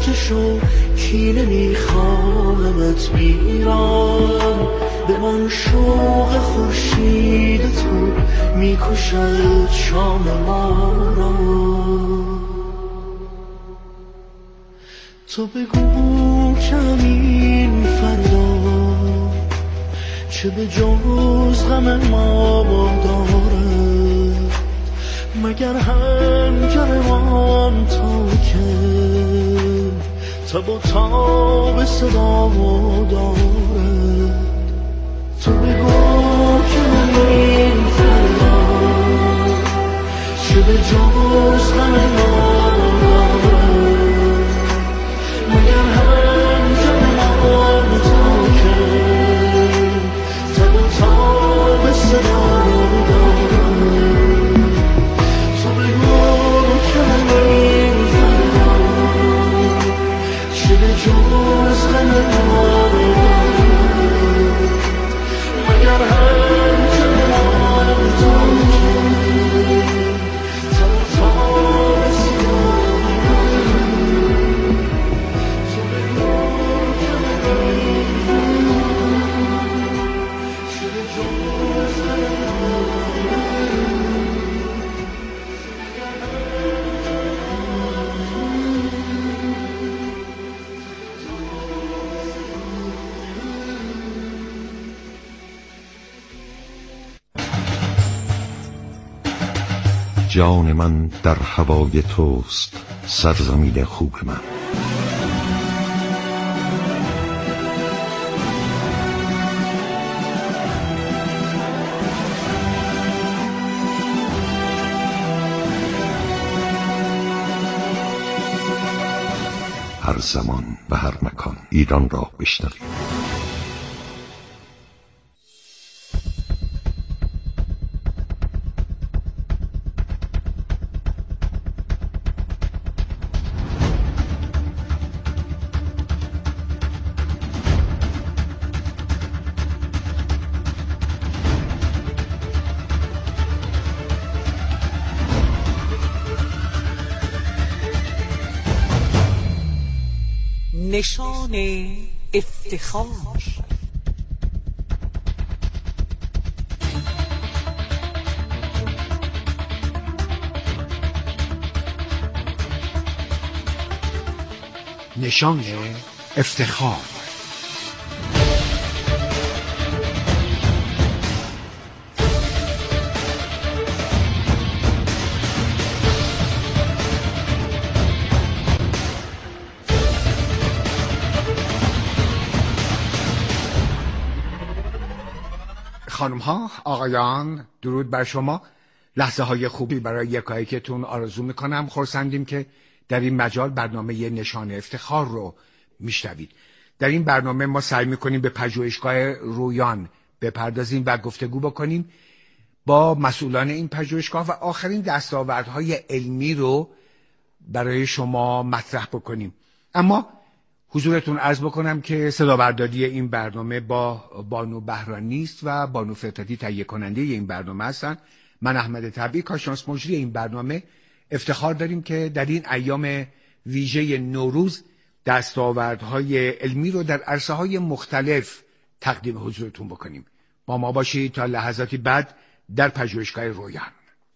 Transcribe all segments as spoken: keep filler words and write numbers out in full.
که شو کینه میخواهمت میرم، به من شوق خورشید تو میکشد شام ما را. تو بگو کمین فردا چه به جز غم ما دارد، مگر هنجرمان تا که تب و تاب صدا دارد. تو بگو کمین فردا چه به جز غم ما دارد، مگر هنجرمان تا که تب و تاب صدا دارد. تو بگو کمین فردا چه به جز غم ما دارد، مگر هنجرمان تا که تب و تاب صدا دارد. تو بگو کمین چه به جز غم ما جان من در هوای توست سرزمین خوب من. هر زمان و هر مکان ایران را بشنوید. نشان افتخار. نشان افتخار. خانم ها، آقایان، درود بر شما. لحظه های خوبی برای یکایکتون آرزو میکنم. خرسندیم که در این مجال برنامه نشان افتخار رو میشنوید. در این برنامه ما سعی میکنیم به پژوهشگاه رویان بپردازیم و گفتگو بکنیم با مسئولان این پژوهشگاه و آخرین دستاوردهای علمی رو برای شما مطرح بکنیم. اما حضورتون عرض بکنم که صدابرداری این برنامه با بانو بهرانی است و بانو فرتاتی تهیه کننده این برنامه هستن. من احمد طبیعی کارشناس مجری این برنامه افتخار داریم که در این ایام ویژه نوروز دستاوردهای علمی رو در عرصه‌های مختلف تقدیم حضورتون بکنیم. با ما باشید تا لحظاتی بعد در پژوهشگاه رویان.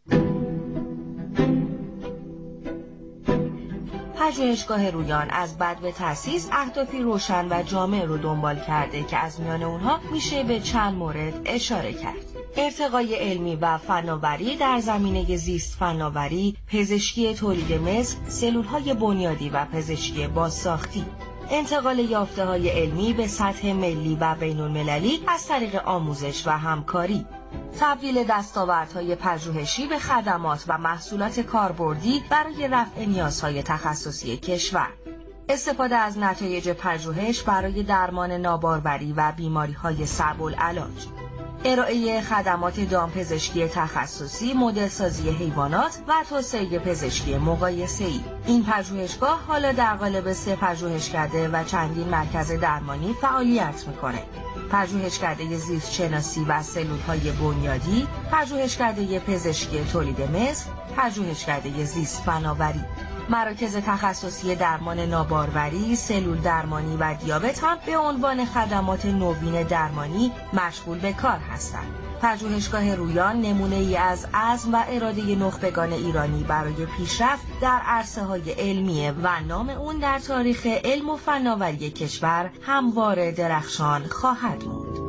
پژوهشگاه رویان از بد به تأسیس اهدافی روشن و جامع رو دنبال کرده که از میان اونها میشه به چند مورد اشاره کرد. ارتقای علمی و فناوری در زمینه زیست فناوری، پزشکی تولید مثل، سلولهای بنیادی و پزشکی بازساختی. انتقال یافته‌های علمی به سطح ملی و بین‌المللی از طریق آموزش و همکاری. تبدیل دستاوردهای پژوهشی به خدمات و محصولات کاربردی برای رفع نیازهای تخصصی کشور. استفاده از نتایج پژوهش برای درمان ناباروری و بیماری‌های صعب العلاج. ارائه خدمات دامپزشکی تخصصی، مدلسازی حیوانات و توسعه پزشکی مقایسه‌ای. این پژوهشگاه حالا در قالب سه پژوهشکده و چندین مرکز درمانی فعالیت می‌کنه. پژوهشکده زیست شناسی و سلول‌های بنیادی، پژوهشکده پزشکی تولید مثل، پژوهشکده زیست فناوری. مراکز تخصصی درمان ناباروری، سلول درمانی و دیابت هم به عنوان خدمات نوین درمانی مشغول به کار هستند. پژوهشگاه رویان نمونه ای از عزم و اراده نخبگان ایرانی برای پیشرفت در عرصه‌های علمیه و نام اون در تاریخ علم و فناوری کشور همواره درخشان خواهد بود.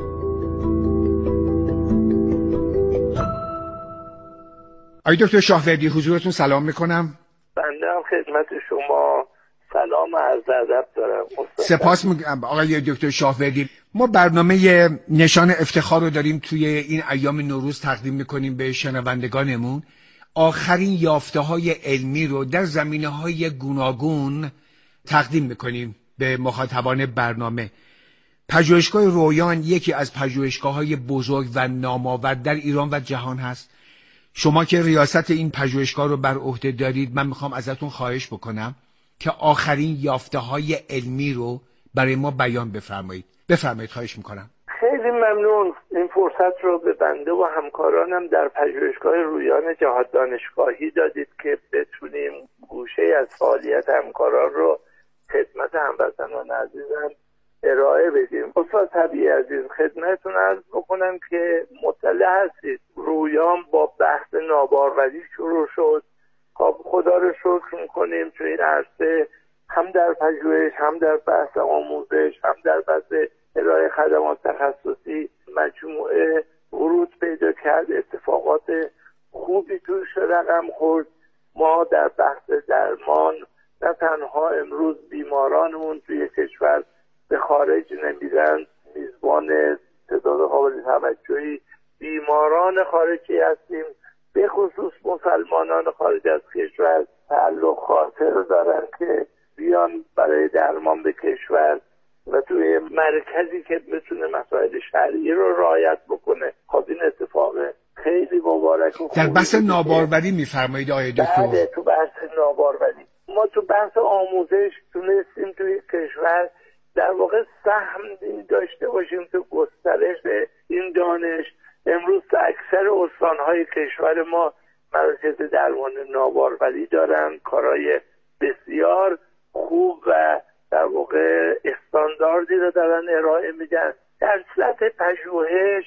آقای دکتر شاهوردی حضورتون سلام میکنم. بنده هم خدمت شما سلام و عرض ادب دارم. سپاس میگم آقای دکتر شاهوردی. ما برنامه نشان افتخار رو داریم توی این ایام نوروز تقدیم میکنیم به شنوندگانمون. آخرین یافته‌های علمی رو در زمینه‌های گوناگون تقدیم میکنیم به مخاطبان برنامه. پژوهشگاه رویان یکی از پژوهشگاه‌های بزرگ و نامآور در ایران و جهان هست. شما که ریاست این پژوهشگاه رو بر عهده دارید، من میخوام ازتون خواهش بکنم که آخرین یافته‌های علمی رو برای ما بیان بفرمایید. بفرمایید، خواهش میکنم. خیلی ممنون این فرصت رو به بنده و همکارانم در پژوهشگاه رویان جهاد دانشگاهی دادید که بتونیم گوشه از فعالیت همکاران رو خدمت هموطنان عزیزم ارائه بدیم. استاد طبیعی عزیز، خدمتتون عرض بکنم که مطلع هستید رویان با بحث ناباروری شروع شد. خب خدا رو شکر میکنیم تو این عرصه هم در پژوهش، هم در بحث آموزش، هم در بحث ارائه خدمات تخصصی مجموعه ورود پیدا کرد. اتفاقات خوبی توش رقم خورد. ما در بحث درمان نه تنها امروز بیمارانمون توی کشور به خارج نمیرن، میزبان تعداد قابل توجهی بیماران خارجی هستیم، به خصوص مسلمانان خارج از کشور تعلق خاطر دارن که بیان برای درمان به کشور و توی مرکزی که بتونه مسائل شرعی رو رعایت بکنه. خب این اتفاق خیلی مبارک و در بحث ناباروری میفرمایید آقای دکتر؟ بله، تو بحث ناباروری ما تو بحث آموزش تونستیم توی کشور در واقع سهم داشته باشیم تو گسترش این دانش. امروز اکثر استانهای کشور ما مراکز درمان ناباروری دارن، کارهای بسیار خوب و در واقع استانداردی رو دارن ارائه میدن. در سطح پژوهش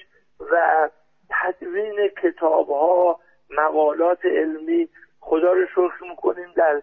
و تدوین کتاب‌ها، مقالات علمی خدا رو شکر میکنیم در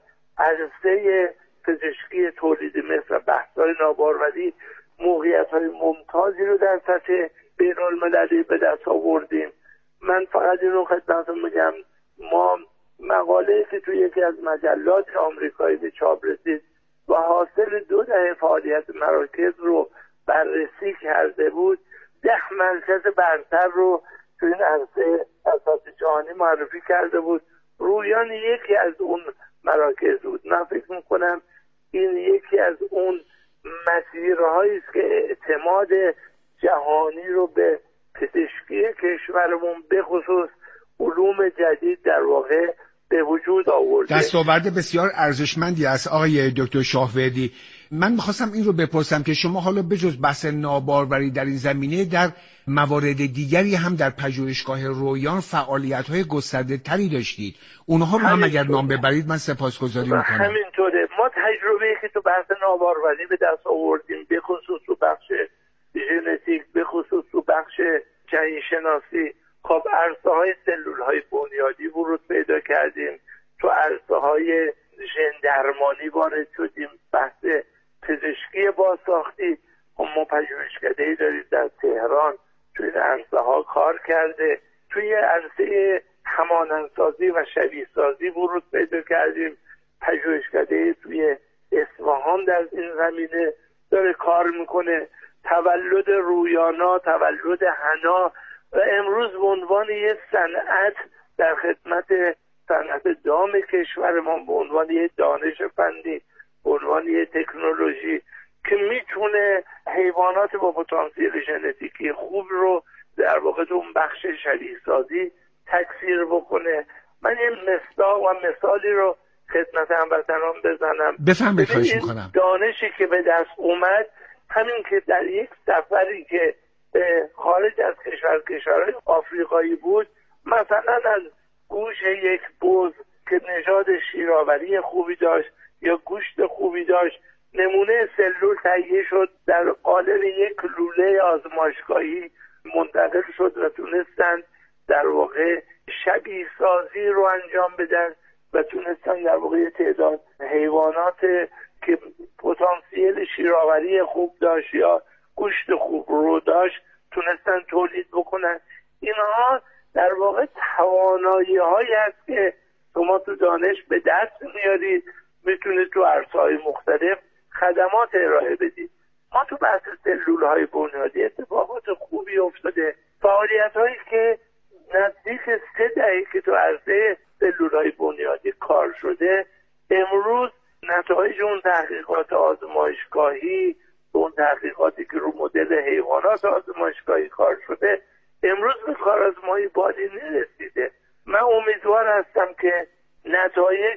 عرصه پزشکی تولید مثل بحث‌های ناباروری موقعیت‌های ممتازی رو در سطح بین‌المللی به دست آوردیم. من فقط این رو خدمتتون میگم، ما مقاله‌ای که توی یکی از مجلات آمریکایی به چاپ رسید و حاصل دو دهه فعالیت مراکز رو بررسی کرده بود، ده مرکز برتر رو توی این عرصه از سطح جهانی معرفی کرده بود. رویان یکی از اون مراکز بود. من فکر میکنم این یکی از اون مسیرهایی است که اعتماد جهانی رو به پزشکی کشورمون به خصوص علوم جدید در واقع به وجود آورده. دستاورد بسیار ارزشمندی است آقای دکتر شاهوردی. من میخواستم این رو بپرسم که شما حالا بجز بحث ناباروری در این زمینه در موارد دیگری هم در پژوهشگاه رویان فعالیت‌های گسترده تری داشتید. اونها رو هم اگر نام ببرید من سپاسگزاری میکنم. همینطوره. ما تجربه‌ای که تو بحث ناباروری به دست آوردیم، به خصوص تو بخش ژنتیک، به خصوص تو بخش جنین شناسی، خب عرصه های سلول های بنیادی ورود پیدا کردیم. تو عرصه های ژن درمانی وارد شدیم. بحث پزشکی بازساختی، ما پژوهشکده‌ای داریم در تهران توی این عرصه ها کار کرده. توی عرصه همانندسازی و شبیه سازی ورود پیدا کردیم. پژوهشکده‌ای توی اصفهان در این زمینه داره کار میکنه. تولد رویانا، تولد حنا و امروز به عنوان یه صنعت در خدمت صنعت دام کشورمان، به عنوان یه دانش فنی، به عنوان یه تکنولوژی که میتونه حیوانات با پتانسیل ژنتیکی خوب رو در واقع تو اون بخش شبیه سازی تکثیر بکنه. من یه مصداق و مثالی رو خدمت هموطنان بزنم. بفرمایید، خواهش میکنم. دانشی که به دست اومد همین که در یک سفری که خارج از کشور کشورهای آفریقایی بود، مثلا از گوش یک بز که نژاد شیرآوری خوبی داشت یا گوشت خوبی داشت. نمونه سلول تهیه شد، در قالب یک لوله آزمایشگاهی منتقل شد و تونستند در واقع شبیه سازی رو انجام بدن و تونستن در واقع تعداد حیوانات که پتانسیل شیرآوری خوب داشت یا گوشت خوب رو داشت تونستن تولید بکنن. اینها در واقع توانایی هایی هست که شما تو دانش به دست میارید، میتونید تو عرصه‌های مختلف خدمات ارائه بدید. ما تو بحث سلول های بنیادی اتفاقات خوبی افتاده، فعالیت هایی که نزدیک سه دهه که تو عرصه سلول های بنیادی کار شده، امروز نتایج اون تحقیقات آزمایشگاهی، اون تحقیقاتی که رو مدل حیوانات آزمایشگاهی کار شده، امروز به کارآزمایی بالینی رسیده. من امیدوار هستم که نتایج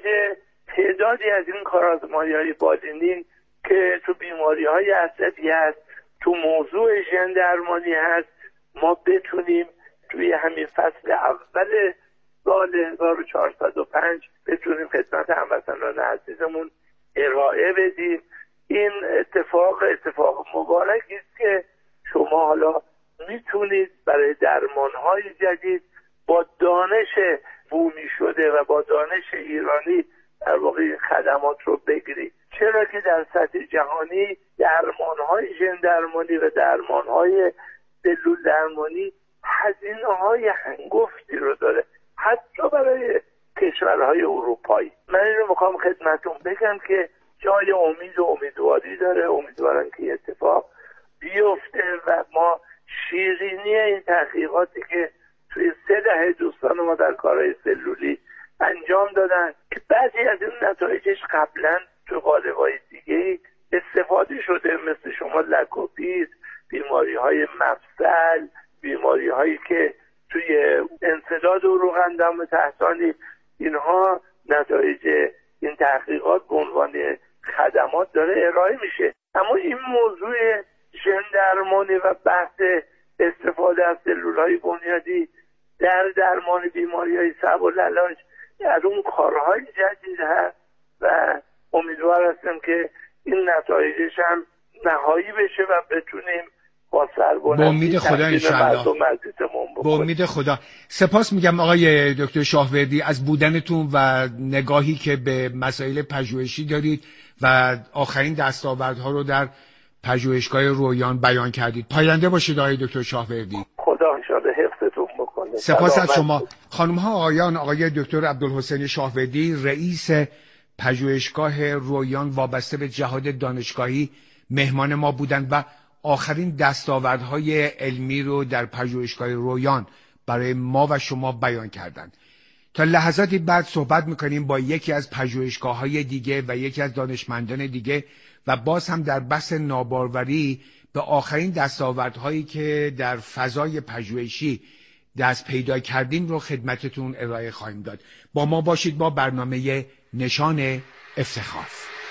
تعدادی از این کارآزمایی‌های بالینی که تو بیماری‌های عصبی هست، تو موضوع ژن درمانی هست، ما بتونیم توی همین فصل اول سال هزار و چهارصد و پنج بتونیم خدمت هموطنان عزیزمون ارائه بدیم. این اتفاق اتفاق مبارکی است که شما حالا میتونید برای درمان‌های جدید با دانش بومی شده و با دانش ایرانی در واقع خدمات رو بگیرید. چرا که در سطح جهانی درمان‌های ژن درمانی و درمان‌های سلول درمانی هزینه‌های هنگفتی رو داره، حتی برای کشورهای اروپایی. من این رو میخوام خدمتون بگم که جای امید و امیدواری داره. امیدوارم که اتفاق بیفته و ما شیرینی این تحقیقاتی که توی سه دهه دوستان ما در کارهای سلولی انجام دادن که بعضی از این نتایجش قبلا تو قالب‌های دیگه استفاده شده، مثل شما لکوپیز، بیماری‌های مفصل، بیماری‌هایی که توی انسداد عروق اندام تحتانی، اینها نتایج این تحقیقات به عنوان خدمات داره ارائه میشه. اما این موضوع ژن درمانی و بحث استفاده از سلول‌های بنیادی در درمان بیماری‌های صعب العلاج از اون کارهای جدید هست و امیدوار هستم که این نتایجش هم نهایی بشه و بتونیم با سربلندی با امید خدا انشالله با امید خدا. سپاس میگم آقای دکتر شاهوردی از بودنتون و نگاهی که به مسائل پژوهشی دارید و آخرین دستاوردها رو در پژوهشگاه رویان بیان کردید. پاینده باشید آقای دکتر شاهوردی. خدا انشالله حفظتون بکنه. سپاس از شما. خانم ها آقایان، آقای دکتر عبدالحسین شاهوردی رئیس پژوهشگاه رویان وابسته به جهاد دانشگاهی مهمان ما بودند و آخرین دستاوردهای علمی رو در پژوهشگاه رویان برای ما و شما بیان کردند. تا لحظاتی بعد صحبت میکنیم با یکی از پژوهشگاه‌های دیگه و یکی از دانشمندان دیگه و باز هم در بحث ناباروری به آخرین دستاوردهایی که در فضای پژوهشی دست پیدا کردیم رو خدمتتون ارائه خواهیم داد. با ما باشید با برنامه نشان افتخار.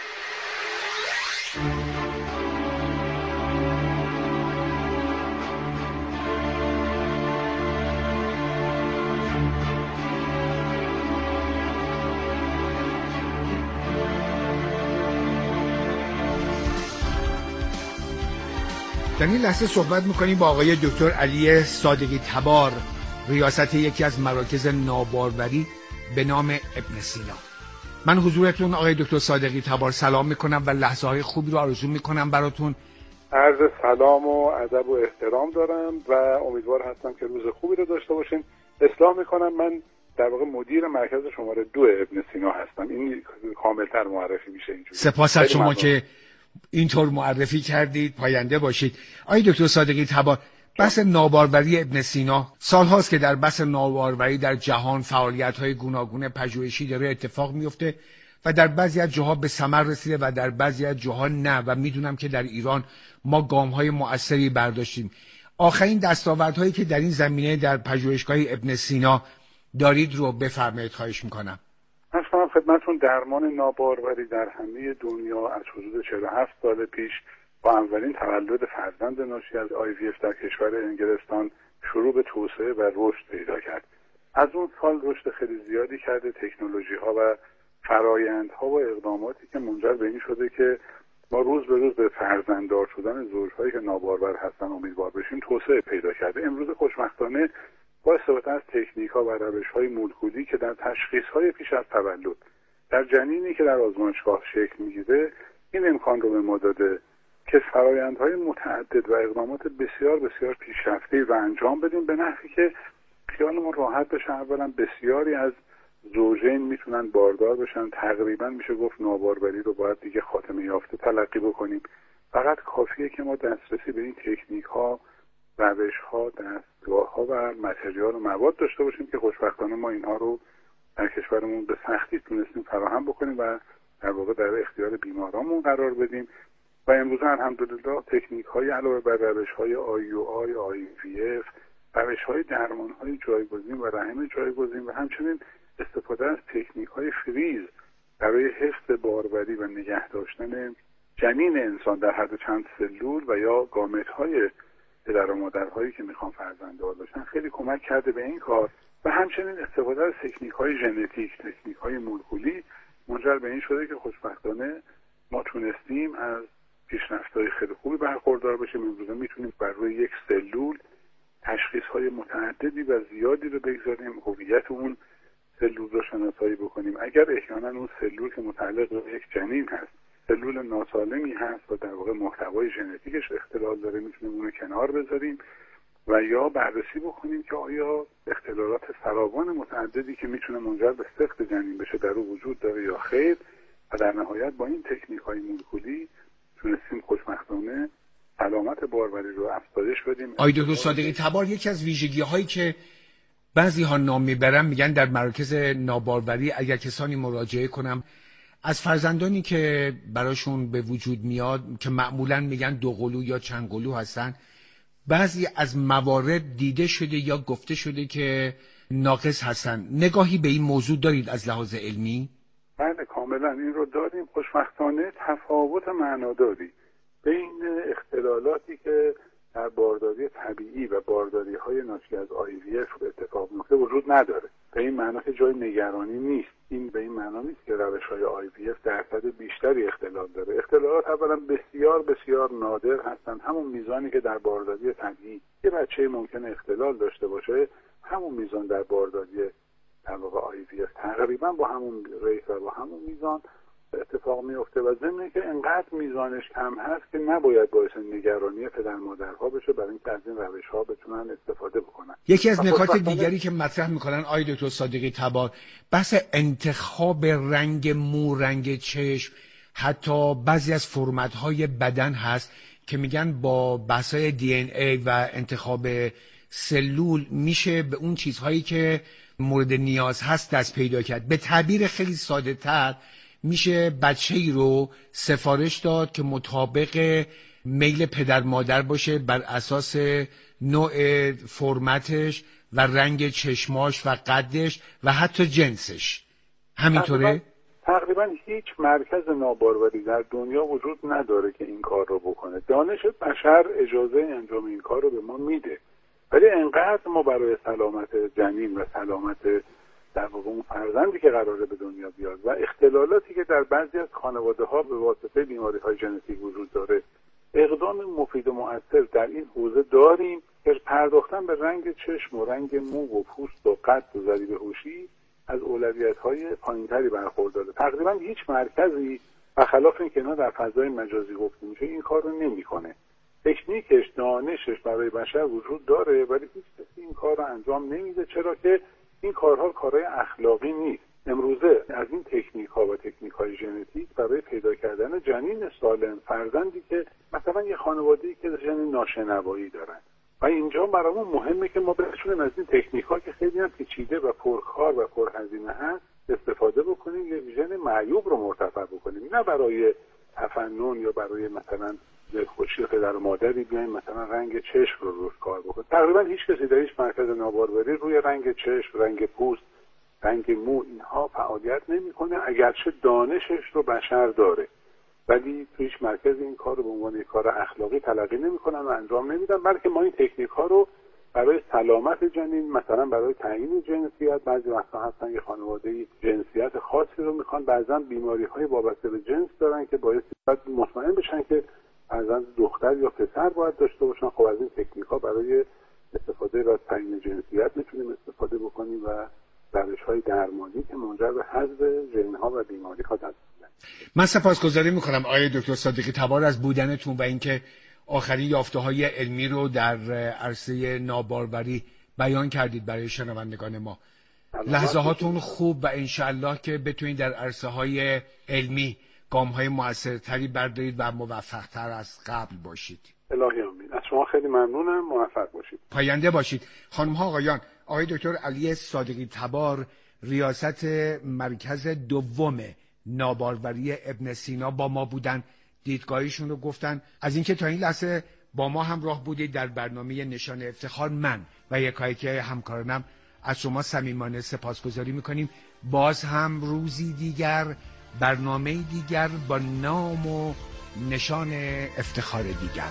در این لحظه صحبت میکنیم با آقای دکتر علی صادقی تبار، ریاست یکی از مراکز ناباروری به نام ابن سینا. من حضورتون آقای دکتر صادقی تبار سلام میکنم و لحظه های خوبی رو آرزو میکنم براتون. عرض سلام و ادب و احترام دارم و امیدوار هستم که روز خوبی رو داشته باشین. اصلاح میکنم، من در واقع مدیر مرکز شماره دو ابن سینا هستم. این کاملتر معرفی میشه اینجوری. سپاس از شما که اینطور معرفی کردید. پاینده باشید. آقای دکتر صادقی تبار، بحث ناباروری ابن سینا سال هاست که در بحث ناباروری در جهان فعالیت های گوناگون پژوهشی داره اتفاق میفته و در بعضی از جاها به ثمر رسیده و در بعضی از جاها نه و میدونم که در ایران ما گام های مؤثری برداشتیم. آخرین دستاوردهایی که در این زمینه در پژوهشگاه ابن سینا دارید رو بفرمایید خواهش میکنم. مثلا خدمتون درمان ناباروری در همه دنیا از حدود چهل و هفت سال پیش با اولین تولد فرزند ناشی از آی وی اف در کشور انگلستان شروع به توسعه و رشد پیدا کرد. از اون سال رشد خیلی زیادی کرده تکنولوژی ها و فرایندها و اقداماتی که منجر به این شده که ما روز به روز به فرزنددار شدن زوجهایی که نابارور هستن امیدوار بشیم توسعه پیدا کرده. امروز خوشبختانه با استفاده از تکنیک ها و روش های مولکولی که در تشخیص های پیش از تولد در جنینی که در آزمایشگاه شکل میگیره این امکان رو به ما داده که فرایندهای متعدد و اقدامات بسیار بسیار پیشرفته‌ای رو انجام بدیم به نحوی که خیالمون راحت بشه. اولا بسیاری از زوجین میتونن باردار بشن، تقریبا میشه گفت ناباروری رو باید دیگه خاتمه یافته تلقی بکنیم. فقط کافیه که ما دسترسی به این تکنیک ها، روش ها، دستگاه ها و متریال و مواد داشته باشیم که خوشبختانه ما اینها رو در کشورمون به سختی تونستیم فراهم بکنیم و در واقع در اختیار بیمارامون قرار بدیم. و امروز الحمدلله تکنیک های علاوه بر روش های آی یو آی، آی وی اف، روش های درمان های جایگزین و رحم جایگزین و همچنین استفاده از تکنیک های فریز برای حفظ باروری و نگه داشتن جنین انسان در حد چند سلول و یا گامت های پدر و مادرهایی که میخوان فرزنددار باشن خیلی کمک کرده به این کار. و همچنین استفاده از تکنیک های ژنتیک، تکنیک های مولکولی منجر به این شده که خوشبختانه ما تونستیم از پیشرفت‌های خیلی خوبی برخوردار بشیم. امروز میتونیم بر روی یک سلول تشخیص‌های متعددی و زیادی رو بگذاریم، هویت اون سلول رو شناسایی بکنیم. اگر احیانا اون سلول که متعلق به یک جنین هست سلول ناسالمی هست و در واقع محتوای ژنتیکش اختلال داره میتونیم اون رو کنار بذاریم و یا بررسی بکنیم که آیا اختلالات فراوان متعددی که میتونه منجر به سقط جنین بشه در او وجود داره یا خیر. و در نهایت با این تکنیک‌های مولکولی تونستیم خوشبختانه سلامت باروری رو افزایش بدیم. آقای دکتر صادقی تبار، یکی از ویژگی‌هایی که بعضی ها نام میبرن میگن در مراکز ناباروری اگر کسانی مراجعه کنم از فرزندانی که براشون به وجود میاد که معمولا میگن دوقلو یا چندقلو هستن، بعضی از موارد دیده شده یا گفته شده که ناقص هستن. نگاهی به این موضوع دارید از لحاظ علمی؟ بله کاملا این رو داریم. خوشبختانه تفاوت معناداری بین اختلالاتی که در بارداری طبیعی و بارداری های ناشی از آی وی اف اتفاق میفته وجود نداره. به این معنا که جای نگرانی نیست. این به این معنا نیست که روش های آی وی اف درصد بیشتری اختلال داره. اختلالات اولا بسیار بسیار نادر هستند. همون میزانی که در بارداری طبیعی یه بچه ممکنه اختلال داشته باشه، همون میزان در بارداری در واقع آی وی اف تقریبا با همون ریت و با همون میزان اتفاق میفته و ضمن که انقدر میزانش کم هست که نباید باعث نگرانی پدر مادرها بشه برای اینکه از این روش‌ها بتونن استفاده بکنن. یکی از نکات دیگری که مطرح میکنن آقای دکتر صادقی تبار بحث انتخاب رنگ مو، رنگ چشم، حتی بعضی از فرمت‌های بدن هست که میگن با بحث‌های دی ان ای و انتخاب سلول میشه به اون چیزهایی که مورد نیاز هست دست پیدا کرد. به تعبیر خیلی ساده تر میشه بچه‌ای رو سفارش داد که مطابق میل پدر مادر باشه بر اساس نوع فرمتش و رنگ چشماش و قدش و حتی جنسش. همینطوره؟ تقریبا هیچ مرکز ناباروری در دنیا وجود نداره که این کار رو بکنه. دانش بشر اجازه انجام این کار رو به ما میده، ولی انقدر ما برای سلامت جنین و سلامت در واقع اون فرزندی که قراره به دنیا بیاد و اختلالاتی که در بعضی از خانواده ها به واسطه بیماری های ژنتیک وجود داره اقدام مفید و مؤثر در این حوزه داریم که پرداختن به رنگ چشم و رنگ مو و پوست و قد و ضریب هوشی از اولویت‌های پایین‌تری برخورداره. تقریبا هیچ مرکزی برخلاف اینکه اینا در فضای مجازی گفته میشه این کار رو نمی‌کنه. تکنیکش، دانشش برای بشر وجود داره ولی هیچ کسی این کار رو انجام نمیده، چرا که این کارها کارهای اخلاقی نیست. امروزه از این تکنیک ها و تکنیک های ژنتیک برای پیدا کردن جنین سالم، فرزندی که مثلا یه خانواده‌ای که جنین ناشنوایی دارن و اینجا برامون مهمه که ما بتونیم از این تکنیک ها که خیلی هم پیچیده و پرکار و پرهزینه هست استفاده بکنیم، یه ویژن معیوب رو مرتفع بکنیم، نه برای تفنن یا برای مثلا خوشی پدر و مادری بیایم مثلا رنگ چشم رو روش کار بکنیم. تقریبا هیچ کسی در هیچ مرکز ناباروری روی رنگ چشم، رنگ پوست، رنگ مو اینها فعالیت نمیکنه، اگرچه دانشش رو بشر داره، ولی تو هیچ مرکز این کار رو به عنوان یک کار اخلاقی تلقی نمیکنن و انجام نمیدن، بلکه ما این تکنیک ها رو برای سلامت جنین، مثلا برای تعیین جنسیت. بعضی وقتا هستن یه خانواده‌ای جنسیت خاصی رو میخوان، بعضا بیماری‌های وابسته به جنس دارن که باعث باید مطمئن بشن که بعضا دختر یا پسر باید داشته باشن. خب از این تکنیک‌ها برای استفاده از تعیین جنسیت میتونیم استفاده بکنیم و روش‌های درمانی که منجر به حذف ژن‌ها و بیماری‌ها هست. من سپاسگزاری میکنم آقای دکتر صادقی تبار از بودنتون و اینکه آخرین یافته‌های علمی رو در عرصه ناباروری بیان کردید برای شنوندگان ما. لحظه هاتون خوب و انشالله که بتونید در عرصه های علمی گام های موثرتری بردارید و موفق تر از قبل باشید. الهی آمین. از شما خیلی ممنونم. موفق باشید. پاینده باشید. خانم ها آقایان، آقای دکتر علی صادقی تبار ریاست مرکز دوم ناباروری ابن سینا با ما بودن، دیدگاهیشون رو گفتن. از اینکه تا این لحظه با ما همراه بودید در برنامه نشان افتخار، من و یکایک همکارانم از شما صمیمانه سپاسگزاری میکنیم. باز هم روزی دیگر، برنامه دیگر با نام و نشان افتخار دیگر.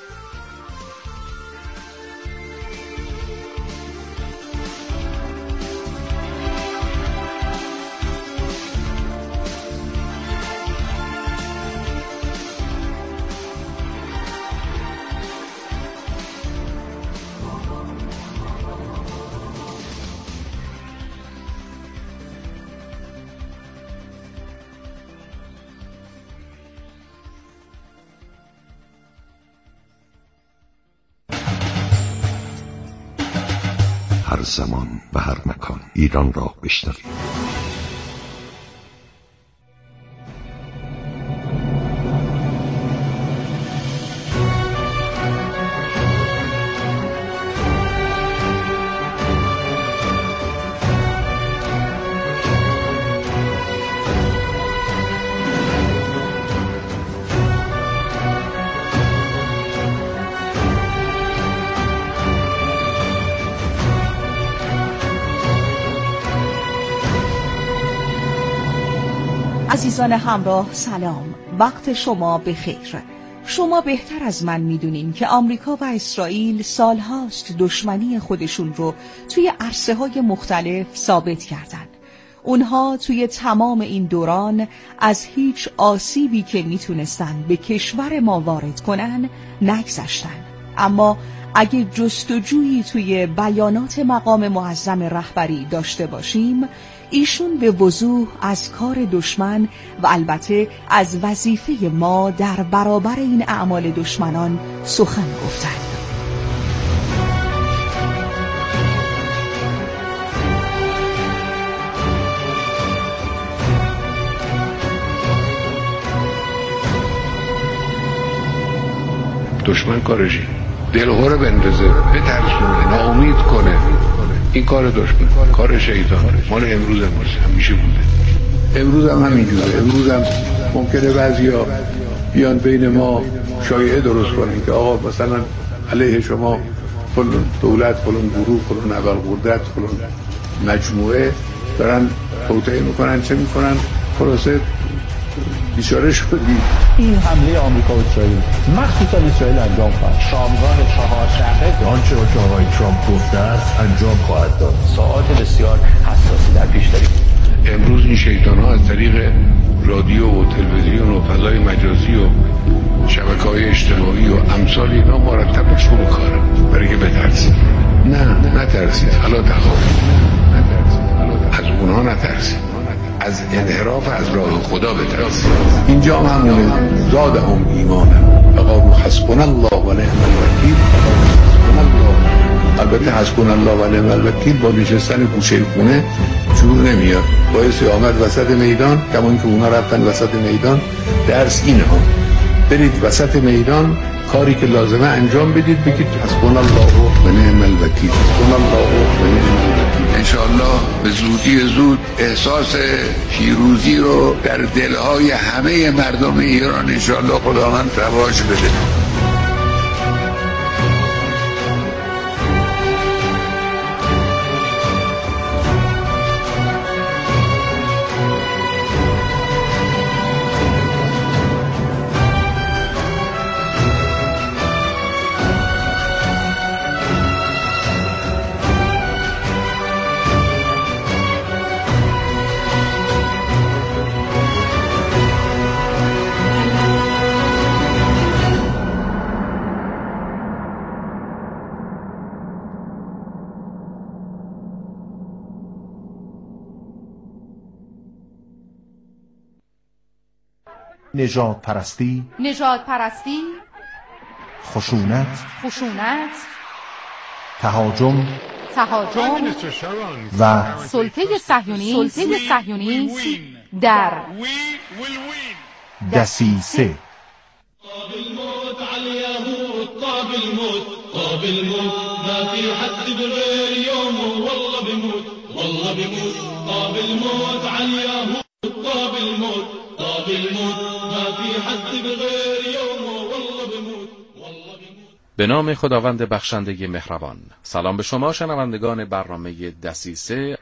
هر زمان و هر مکان ایران را بشنوید. عزیزان همراه، سلام، وقت شما بخیر. شما بهتر از من میدونین که آمریکا و اسرائیل سالهاست دشمنی خودشون رو توی عرصه‌های مختلف ثابت کردن. اونها توی تمام این دوران از هیچ آسیبی که میتونستن به کشور ما وارد کنن نگذشتن. اما اگه جستجویی توی بیانات مقام معظم رهبری داشته باشیم، ایشون به وضوح از کار دشمن و البته از وظیفه ما در برابر این اعمال دشمنان سخن گفتند. دشمن کارشی دلهوره بندازه، بترسونه، ناامید کنه. این کار دشمن، کار شیطان، مال امروز امروز همیشه بوده. امروز هم همینجوره. امروز هم ممکنه بعضیا بیان بین ما شایعه درست کنن که آقا مثلا علیه شما فلان دولت، فلان گروه، فلان ابرقدرت، فلان مجموعه دارن توطئه میکنن، چه میکنن، خلاصه بیچاره شدی. این حمله آمریکا و اسرائیل مخصوصا اسرائیل انجام خواهد. شامگاه چهارشنبه آنچه که آقای ترامپ گفته است انجام خواهد داد. ساعات بسیار حساسی در پیش داریم. امروز این شیطان ها از طریق رادیو و تلویزیون و فضای مجازی و شبکه‌های اجتماعی و امثال اینا مرتب مشغول کارن برای که بترسید. نه نترسید، حالا تخافید. از اونها نترسید، از انحراف از راه خدا بترسید. اینجا همونه زادهم ایمانا فقالوا حسبنا الله و نعم الوکیل. البته حسبنا الله و نعم الوکیل با نشستن گوشه خونه جور نمیاد، باعث آمد وسط میدان، کمان که اونا رفتن وسط میدان. درس اینه ها، برید وسط میدان، کاری که لازمه انجام بدید، بگید حسبنا الله و نعم الوکیل، حسبنا الله و نعم الوکیل. انشاءالله به زودی زود احساس پیروزی رو در دلهای همه مردم ایران انشاءالله خداوند رواج بده. نژاد پرستی، نژاد پرستی، خشونت، خشونت، تهاجم، تهاجم و سلطه صهیونیسم سلطه صهیونیسم در دسیسه. طاب الموت على اليهود، طاب الموت، طاب الموت، ما في حد بغير يومه والله بموت، والله بموت. طاب الموت على اليهود، طاب الموت، طاب الموت، ما في حد بغير يومه والله بموت، والله بموت. به نام خداوند بخشنده مهربان. سلام به شما شنوندگان برنامه دسیسه.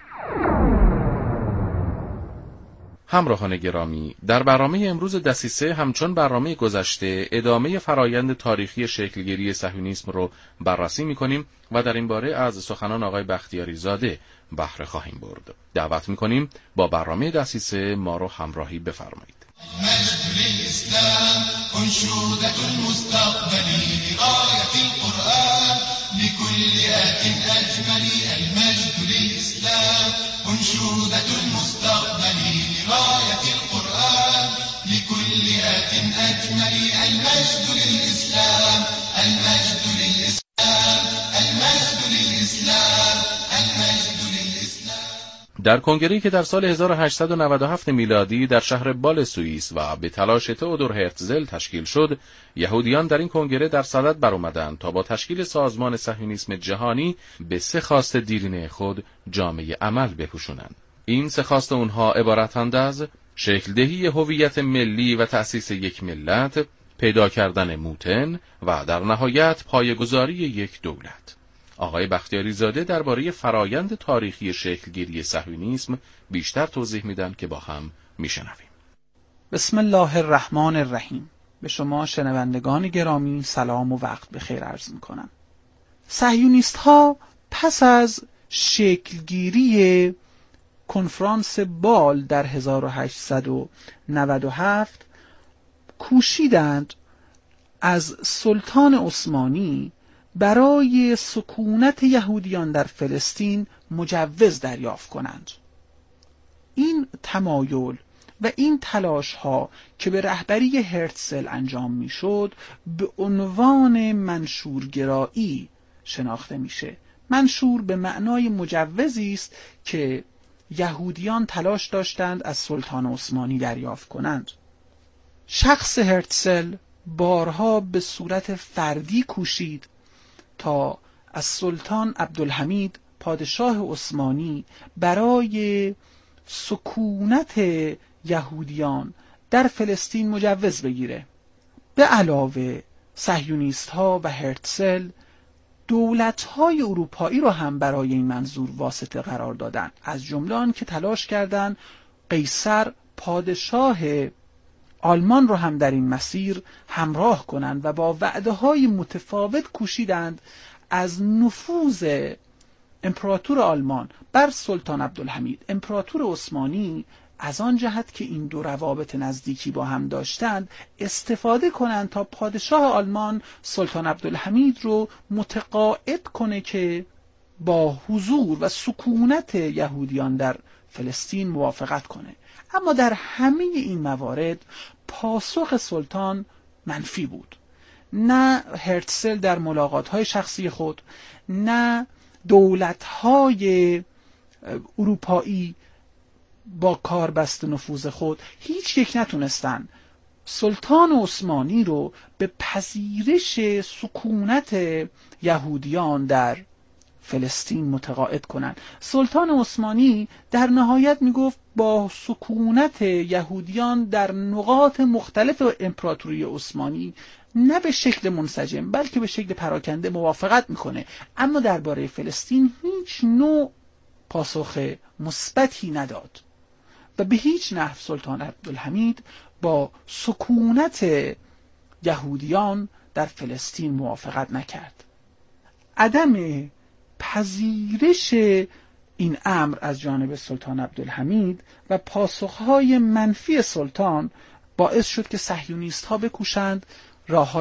همراهان گرامی، در برنامه امروز دسیسه همچون برنامه گذشته ادامه فرایند تاریخی شکلگیری صهیونیسم رو بررسی می‌کنیم و در این باره از سخنان آقای بختیاری زاده بهره خواهیم برد. دعوت می‌کنیم با برنامه دسیسه ما رو همراهی بفرمایید. المجد للإسلام أنشودة المستقبل لغاية القرآن لكل آت أجمل. المجد للإسلام أنشودة المستقبل لغاية القرآن لكل آت أجمل. المجد للإسلام، المجد للإسلام، المجد للإسلام، المجد للإسلام. در کنگره‌ای که در سال هزار و هشتصد و نود و هفت میلادی در شهر بال سوئیس و به تلاش تئودور هرتزل تشکیل شد، یهودیان در این کنگره در صدد برآمدند تا با تشکیل سازمان صهیونیسم جهانی به سه خواست دیرینه خود جامعه عمل بپوشونند. این سه خواست اونها عبارتند از شکل‌دهی هویت ملی و تأسیس یک ملت، پیدا کردن موتن و در نهایت پایه‌گذاری یک دولت. آقای بختیاری زاده درباره فرایند تاریخی شکلگیری صهیونیسم بیشتر توضیح میدن که با هم میشنویم. بسم الله الرحمن الرحیم. به شما شنوندگان گرامی سلام و وقت بخیر عرض میکنم. صهیونیست ها پس از شکلگیری کنفرانس بال در هزار و هشتصد و نود و هفت کوشیدند از سلطان عثمانی برای سکونت یهودیان در فلسطین مجوز دریافت کنند. این تمایل و این تلاش ها که به رهبری هرتزل انجام می شد به عنوان منشورگرایی شناخته میشه. منشور به معنای مجوزی است که یهودیان تلاش داشتند از سلطان عثمانی دریافت کنند. شخص هرتزل بارها به صورت فردی کوشید تا از سلطان عبدالحمید پادشاه عثمانی برای سکونت یهودیان در فلسطین مجوز بگیره. به علاوه صهیونیست ها و هرتزل دولت های اروپایی رو هم برای این منظور واسطه قرار دادن، از جمله آن که تلاش کردند قیصر پادشاه آلمان رو هم در این مسیر همراه کنند و با وعده های متفاوت کوشیدند از نفوذ امپراتور آلمان بر سلطان عبدالحمید امپراتور عثمانی از آن جهت که این دو روابط نزدیکی با هم داشتند استفاده کنند تا پادشاه آلمان سلطان عبدالحمید رو متقاعد کنه که با حضور و سکونت یهودیان در فلسطین موافقت کنه. اما در همه این موارد پاسخ سلطان منفی بود. نه هرتزل در ملاقات‌های شخصی خود، نه دولت‌های اروپایی با کاربست نفوذ خود، هیچ یک نتونستن سلطان عثمانی رو به پذیرش سکونت یهودیان در فلسطین متقاعد کنند. سلطان عثمانی در نهایت میگفت با سکونت یهودیان در نقاط مختلف امپراتوری عثمانی نه به شکل منسجم بلکه به شکل پراکنده موافقت میکنه، اما درباره فلسطین هیچ نوع پاسخ مثبتی نداد و به هیچ نحو سلطان عبدالحمید با سکونت یهودیان در فلسطین موافقت نکرد. عدم پذیرش این امر از جانب سلطان عبدالحمید و پاسخهای منفی سلطان باعث شد که صهیونیست ها بکوشند راه